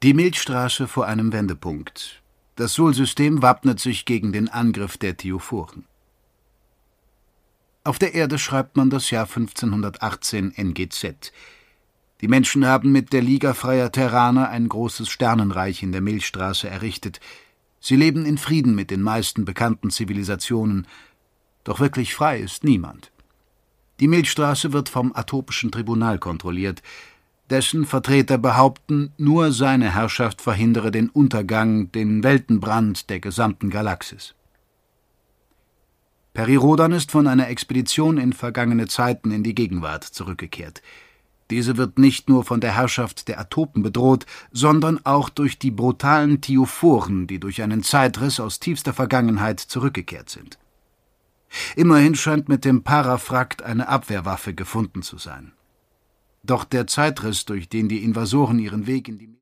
Die Milchstraße vor einem Wendepunkt. Das Sol-System wappnet sich gegen den Angriff der Theophoren. Auf der Erde schreibt man das Jahr 1518 NGZ. Die Menschen haben mit der Liga Freier Terraner ein großes Sternenreich in der Milchstraße errichtet. Sie leben in Frieden mit den meisten bekannten Zivilisationen. Doch wirklich frei ist niemand. Die Milchstraße wird vom Atopischen Tribunal kontrolliert. Dessen Vertreter behaupten, nur seine Herrschaft verhindere den Untergang, den Weltenbrand der gesamten Galaxis. Peri Rhodan ist von einer Expedition in vergangene Zeiten in die Gegenwart zurückgekehrt. Diese wird nicht nur von der Herrschaft der Atopen bedroht, sondern auch durch die brutalen Theophoren, die durch einen Zeitriss aus tiefster Vergangenheit zurückgekehrt sind. Immerhin scheint mit dem Parafrakt eine Abwehrwaffe gefunden zu sein. Doch der Zeitriss, durch den die Invasoren ihren Weg in die